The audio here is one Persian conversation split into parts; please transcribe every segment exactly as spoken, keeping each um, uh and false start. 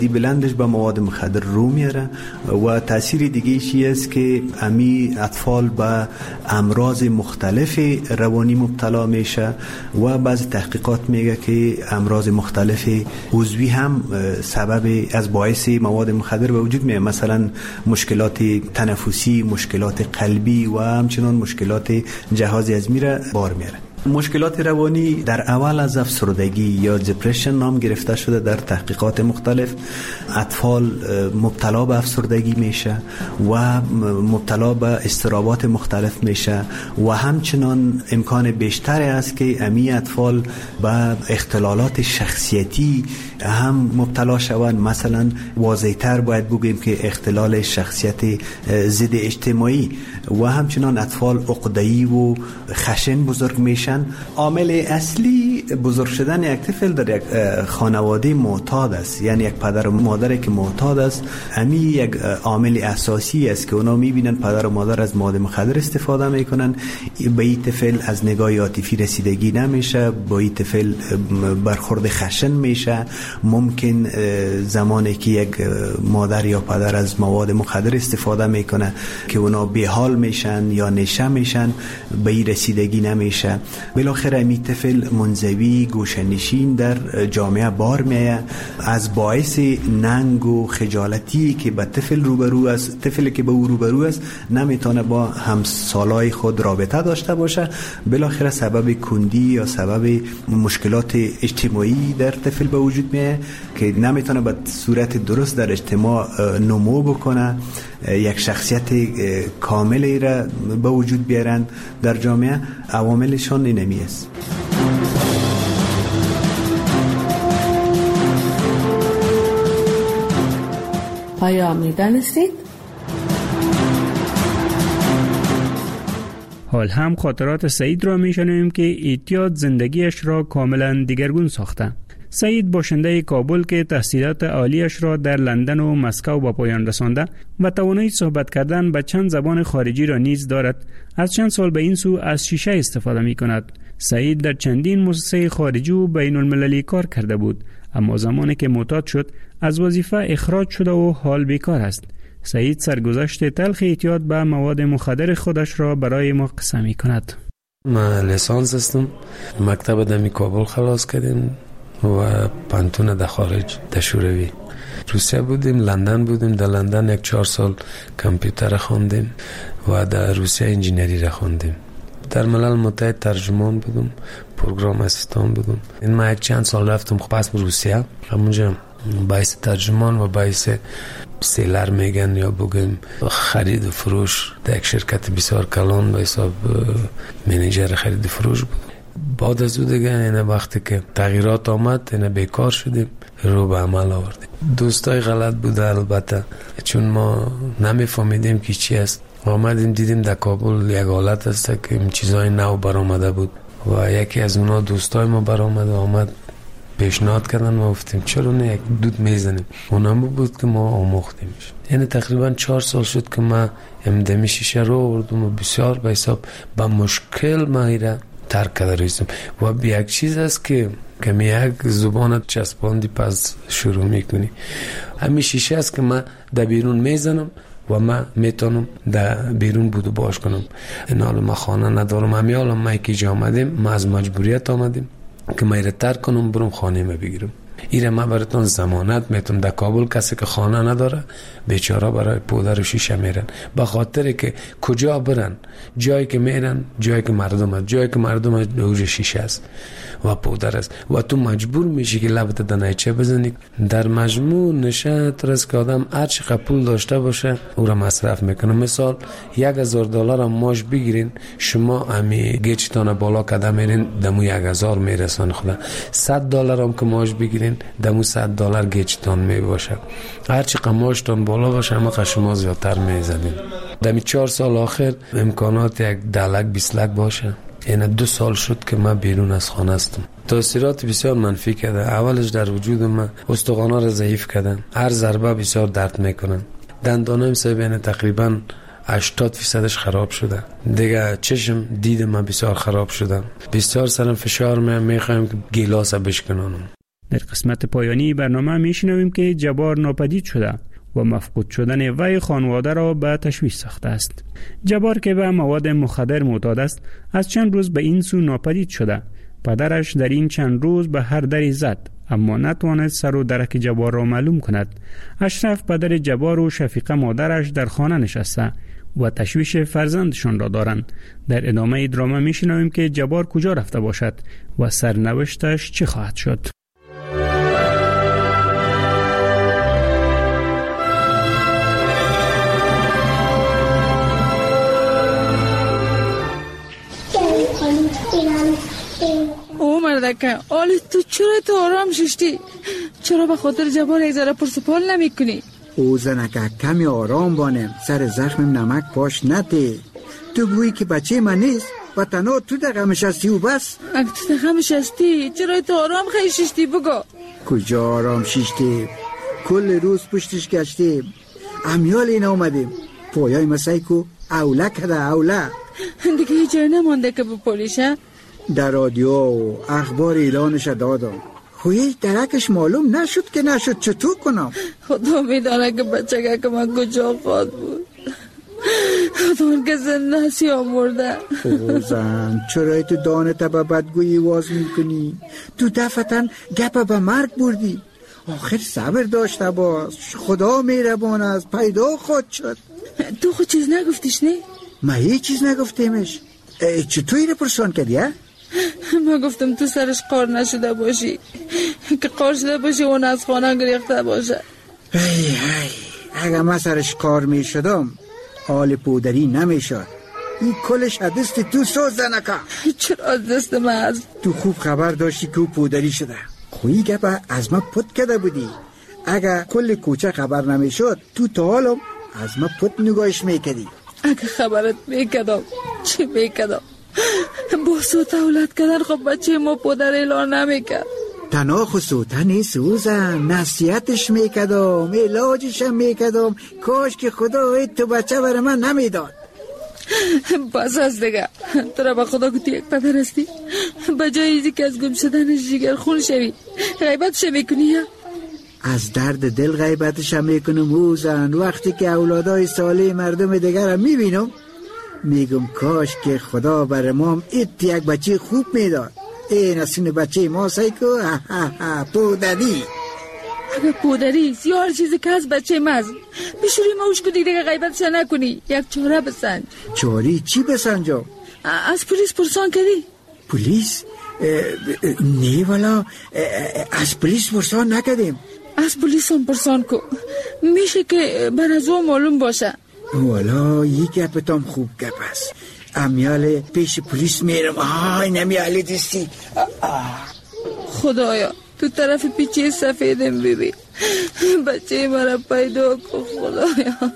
دی بلندش به مواد مخدر رو میاره و تاثیر دیگه چی است که امی اطفال به امراض مختلف روانی مبتلا میشه و بعضی تحقیقات میگه که امراض مختلف عضوی هم سبب از باعث مواد مخدر به وجود میاد، مثلا مشکلات تنفسی، مشکلات قلبی و همچنان مشکلات جهاز هضمی را بار میاره. مشکلات روانی در اول از افسردگی یا دپرشن نام گرفته شده. در تحقیقات مختلف اطفال مبتلا به افسردگی میشه و مبتلا به اضطرابات مختلف میشه و همچنان امکان بیشتر است که امی اطفال به اختلالات شخصیتی هم مبتلا شوند. مثلا واضح‌تر باید بگیم که اختلال شخصیت ضد اجتماعی و همچنان اطفال عقده‌ای و خشن بزرگ میشن. عامل اصلی بزرگ شدن یک طفل در یک خانواده معتاد است، یعنی یک پدر و مادری که معتاد است. امی یک عامل اساسی است که اونا میبینن پدر و مادر از مواد مخدر استفاده میکنن، به این طفل از نگاه عاطفی رسیدگی نمیشه، با این طفل برخورد خشن میشه. ممکن زمانی که یک مادر یا پدر از مواد مخدر استفاده میکنه که اونا بی‌حال میشن یا نشه میشن، به این رسیدگی نمیشه. بالاخره امی طفل منزوی گوشه‌نشین در جامعه بار میه، از باعث ننگ و خجالتی که به طفل روبرو است، طفلی که به او روبرو است نمیتونه با همسالای خود رابطه داشته باشه. بالاخره سبب کندی یا سبب مشکلات اجتماعی در طفل به وجود میه که نمیتونه به صورت درست در اجتماع نمو بکنه، یک شخصیت کاملی را به وجود بیارن در جامعه. عواملشون اینمی است. آیا می‌دانستید؟ حال هم خاطرات سعید را میشنویم که اعتیاد زندگیش را کاملا دیگرگون ساخته. سعید باشنده کابل که تحصیلات عالیش را در لندن و مسکو به پایان رسانده و توانایی صحبت کردن به چند زبان خارجی را نیز دارد، از چند سال به این سو از شیشه استفاده می کند. سعید در چندین مؤسسه خارجی و بین المللی کار کرده بود، اما زمانی که معتاد شد از وظیفه اخراج شده و حال بیکار است. سعید سرگذشت تلخ اعتیاد به مواد مخدر خودش را برای ما قصه می کند. من لیسانس هستم، مکتب دمی کابل خلاص کردیم و پانتون در خارج در شوروی. روسیه بودیم، لندن بودیم. در لندن یک چهار سال کامپیوتر خواندیم و در روسیه انجینری را خواندیم. در ملل متحد ترجمان بودم، پروگرام اسیستان بودم. این ما یک چند سال رفتم پس به روسیه، همونجا باعث ترجمان و باعث سیلر میگن یا بگیم خرید و فروش در یک شرکت بسیار کلان به حساب منیجر خرید و فروش بود. بعد از او دیگه اینه وقتی که تغییرات آمد اینه بیکار شدیم، رو به عمل آوردیم. دوستای غلط بوده البته، چون ما نمیفهمیدیم که چی است. آمدیم دیدیم در کابل یک حالت است که این چیزای نو برآمده بود و یکی از اونا دوستای ما برآمد و آمد پیشنهاد کردن. ما گفتیم چرا نه یک دود میزنیم. اونم بود که ما آموختیمش. یعنی تقریبا چهار سال شد که ما امدمی شیشه رو آوردم و بسیار به حساب با مشکل ما ایره ترک کرده رویستم. و بی یک چیز است که کمی یک زبانت چسباندی پس شروع میکنی. همین شیشه است که من در بیرون میزنم و من میتونم در بیرون بودو باش کنم. این حال ما خانه ندارم. همین حال ما که جا آمدیم، ما از مجبوریت آمدیم که ما ایره ترک کنم برم خانه ما بگیرم. ایره ما براتون ضمانت میتونم. در کابل کسی که خانه نداره بیچاره برای پودر و شیشه میرن، به خاطر که کجا برن، جایی که میرن جایی که مردم هست، جایی که مردم هست دوج شیشه است و پودر است و تو مجبور میشی که لبت دنیچه بزنی. در مجموع نشه ترس که آدم هر چقدر پول داشته باشه او را مصرف میکنه. مثال یک هزار دلار هم ماش بگیرین، شما امی گیچتان بالا کده میرین دمو یک هزار میرسن. خدا صد دلار هم که ماش بگیرین دمو صد دلار گیچتان میباشه. هر چقدر ماشتان بالا باشه همه که شما زیادتر میزنین. دمی چهار سال آخر امکانات یک دلک بیسلک باشه. این دو سال شد که من بیرون از خانه هستم. تاثیرات بسیار منفی کرده. اولش در وجود من استخوانا را ضعیف کردن، هر ضربه بسیار درد میکنن. دندانم سبینه تقریبا هشتاد فیصدش خراب شده. دیگه چشم دید من بسیار خراب شده. بسیار سرم فشار میام، میخوایم که گیلاس بشکنانم. در قسمت پایانی برنامه میشنویم که جبار ناپدید شده و مفقود شدن وی خانواده را به تشویش ساخته است. جبار که به مواد مخدر معتاد است، از چند روز به این سو ناپدید شده. پدرش در این چند روز به هر دری زد، اما نتوانست سر و درک جبار را معلوم کند. اشرف پدر جبار و شفیقه مادرش در خانه نشسته و تشویش فرزندشان را دارند. در ادامه دراما میشنویم که جبار کجا رفته باشد و سرنوشتش چه خواهد شد. او مردکه، آلی تو چرا تو آرام ششتی؟ چرا به خاطر جبار یک ذره پرسپال نمی کنی؟ او زنکه کمی آرام بانم، سر زخمم نمک پاش نده. تو گویی که بچه من نیست و تنها تو در غمش هستی و بس. اگه تو در غمش هستی چرا تو آرام خیلی ششتی؟ بگو کجا آرام ششتی؟ کل روز پشتش گشتیم، امیال این آمدیم. پایای مسایکو اوله کده اوله دیگه هیچ جای نمانده که بپولیشه؟ در رادیو و اخبار اعلانش دادم، خویش درکش معلوم نشد که نشد. چطور کنم؟ خدا میدانه که بچه که من کجا خواهد بود. خدا که زنده هستی آمورده. او زن چرا تو دانتا به بدگویی واز میکنی؟ تو دفتن گپ به مرگ بردی. آخر صبر داشته باش، خدا مهربان است، پیدا خود شد. تو خود چیز نگفتیش نه؟ ما هیچ چیز نگفتیمش. چطور اینو پرسان کردی ها؟ ما گفتم تو سرش قار نشده باشی، که قار شده باشی اون از خانه گریخته باشه. ای ای اگه من سرش کار می شدم آل پودری نمی شد. این کلش دست تو سوز زنکا. چرا از دست من هست؟ تو خوب خبر داشتی که او پودری شده. خویی گپا از ما پت کده بودی. اگه کل کوچه خبر نمی شد تو تا حالم از ما پت نگاهش می کدی. اگه خبرت می کدم چی می کدم؟ با سوت اولاد کدن خب بچه ما پودر اعلان نمی کد. تنها خصوصا نیست سوزن، نصیحتش میکدم، علاجش هم میکدم. کاش که خدا تو بچه برای من نمیداد. بس از دیگه، تو را با خدا که تو یک پدر هستی به جای ایزی که از گم شدن جگر خون شوی غیبتش میکنی یا؟ از درد دل غیبتش هم میکنم اوزن. وقتی که اولادای ساله مردم دیگر هم میبینم میگم کاش که خدا برای ما ایت یک بچه خوب میداد. این اصین بچه ما سایکو پودری. اگه پودری یا هر چیزی که از بچه ماز بشوری موش کنی دیگه غیبتش نکنی. یک چاره بسنج. چاری چی بسنجم؟ از پلیس پرسان کردی؟ پلیس؟ نه والا از پلیس پرسان نکردیم. از پلیس هم پرسان کو، میشه که بر از او معلوم باشه. والا یک گپتام خوب گپ است. امیال پیش پلیس میرم. آی نمیالی دیستی. خدایا تو طرف پیچه سفیدم ببین، بچه مرا پیدا کن خدایا.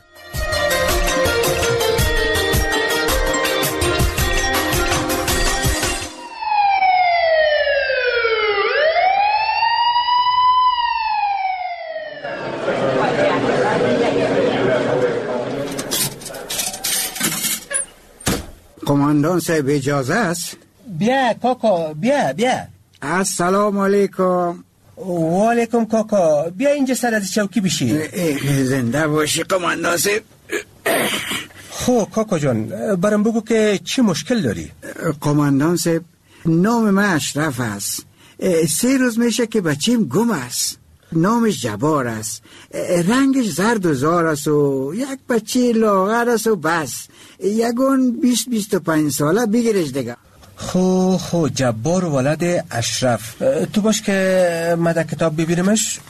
قماندان صاحب اجازه است؟ بیا کاکا بیا بیا. السلام علیکم. و علیکم کاکا، بیا اینجا سر از چوکی بشی. زنده باشی قماندان صاحب. خب کاکا جان برام بگو که چی مشکل داری؟ قماندان صاحب نام من اشرف است. سه روز میشه که بچیم گم است. نامش جبار است، رنگش زرد و زار است و یک بچه لاغر است و بس. یگون بیست بیست و پنج ساله بگیرش دیگه. خو خو جبار ولد اشرف. تو باش که مده کتاب ببینمش.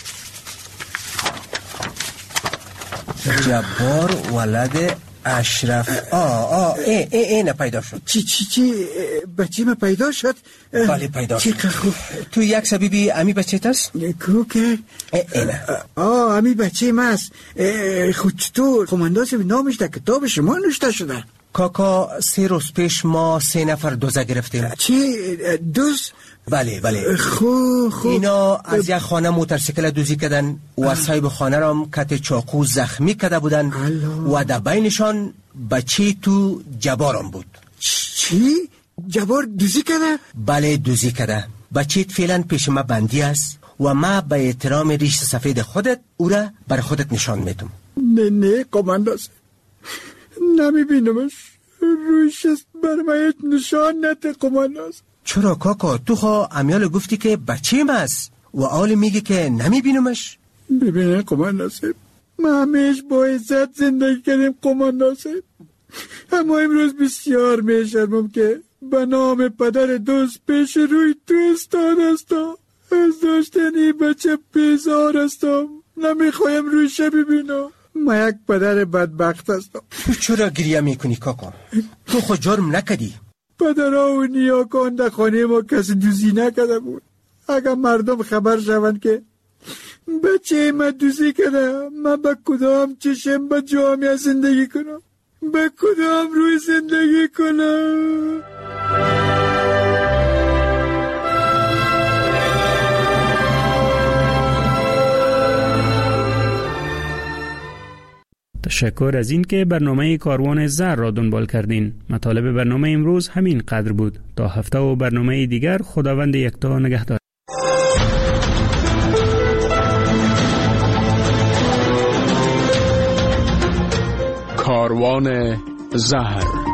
جبار ولد اشرف. آه آه ای ای اینه پیدا شد. چی چی چی بچه ما پیدا شد؟ بله پیدا شد. چی خوب. تو یک سبیبی امی بچه تست؟ کو که اینه. آه امی بچه ما است. خود چطور قماندان صاحب نامش در کتاب شما نوشته شده؟ کاکا سه روز پیش ما سه نفر دوزه گرفتیم. چی دوز؟ بله بله. خو خو اینا از یک خانه موترسیکل دوزی کردن و صاحب خانه را کت چاقو زخمی کرده بودن و در بینشان بچه تو جبارم بود. چی؟ جبار دوزی کرده؟ بله دوزی کرده. بچیت فعلا پیش ما بندی است و ما به احترام ریش سفید خودت او را بر خودت نشان میدم. نه نه قماندان، نمی بینمش. رویش است بر من نشان نده قماندان. چرا کاکا؟ تو خواه امیال گفتی که بچیم است و آل میگه که نمی بینمش. ببینه قماندان صاحب، ما همیش با عزت زندگی کردیم قماندان صاحب، اما امروز بسیار میشرمم که به نام پدر دوست پیش روی تو استاد هستم. از داشتن این بچه بیزار هستم، نمیخوایم رویش ببینم. ما یک پدر بدبخت هستم. تو چرا گریه میکنی کاکا؟ تو خود جرم نکدی. پدرها و نیاکان در خانه ما کسی دوزی نکده بود. اگر مردم خبر شوند که بچه ما دوزی کده، من به کدام چشم به جامعه زندگی کنم؟ به کدام روی زندگی کنم؟ تشکر از این که برنامه کاروان زر را دنبال کردین. مطالب برنامه امروز همین قدر بود. تا هفته و برنامه دیگر خداوند یکتا نگهدار. کاروان زهر.